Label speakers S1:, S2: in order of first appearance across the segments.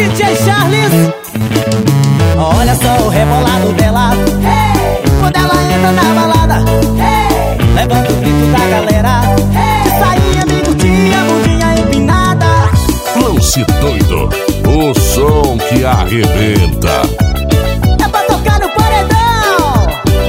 S1: DJ Charles. Olha só o rebolado dela, hey! Quando ela entra na balada, hey! Levanta o grito da galera, hey! De sainha, bigotinha, bundinha empinada.
S2: Lance doido, o som que arrebenta.
S1: É pra tocar no paredão.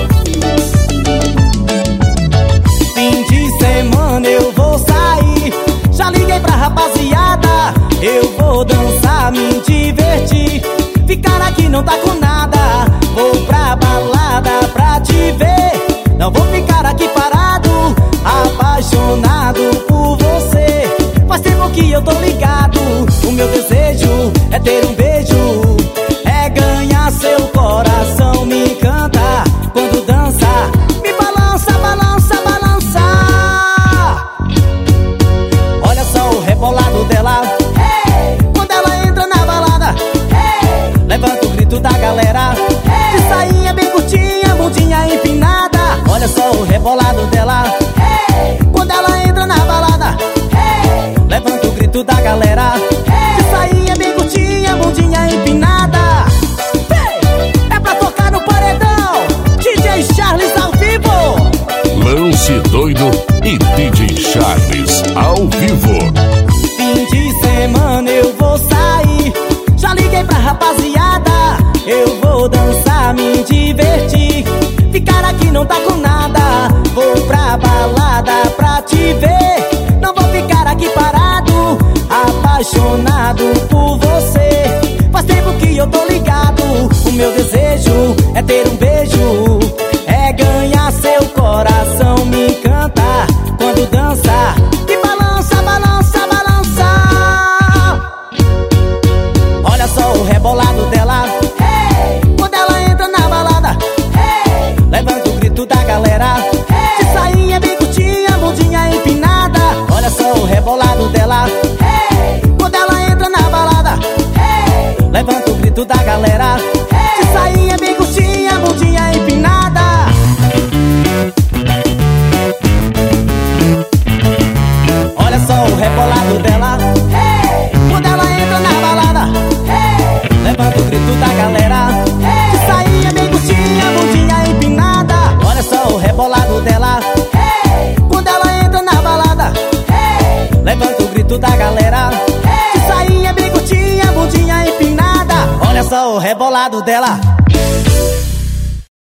S1: Fim de semana eu vou sair, já liguei pra rapaziada. Eu vou dançar, me divertir, ficar aqui não tá com nada. Vou pra balada pra te ver, não vou ficar aqui parado, apaixonado por você. Faz tempo que eu tô ligado, o meu desejo é ter um beijo, é ganhar seu coração. Me encanta quando dança, me balança, balança, balança. Olha só o rebolado dela, hey! Quando ela entra na balada, hey! Levanta o grito da galera, hey! De sainha bem curtinha, bundinha empinada. Olha só o rebolado dela, hey! Quando ela entra na balada, hey! Levanta o grito da galera, hey! De sainha bem curtinha, bundinha empinada. Hey! É pra tocar no paredão, DJ Charles ao vivo.
S2: Lance doido e DJ Charles ao vivo.
S1: Fim de semana eu vou sair, já liguei pra rapaziada. Eu vou dançar, me divertir, ficar aqui não tá com nada. Vou pra balada pra te ver, não vou ficar aqui parado, apaixonado por você. Faz tempo que eu tô ligado, o meu desejo é ter um beijo, é ganhar seu coração. Me encanta quando dança, me balança, balança, balança. Olha só o rebolado dela, hey! Quando ela entra na balada, hey! Levanta o grito da galera, hey! De sainha bem curtinha, bundinha empinada. Olha só o rebolado dela, hey! Quando ela entra na balada, hey! Levanta o grito da galera, hey! De sainha bem curtinha, bundinha empinada. Olha só o rebolado dela, hey! Quando ela entra na balada, hey! Levanta o grito da galera, hey! De sainha bem curtinha, bundinha empinada. Olha só o rebolado dela, hey! Quando ela entra na balada, hey! Levanta o grito da galera, hey! De sainha bem curtinha, bundinha empinada. Olha só o rebolado dela.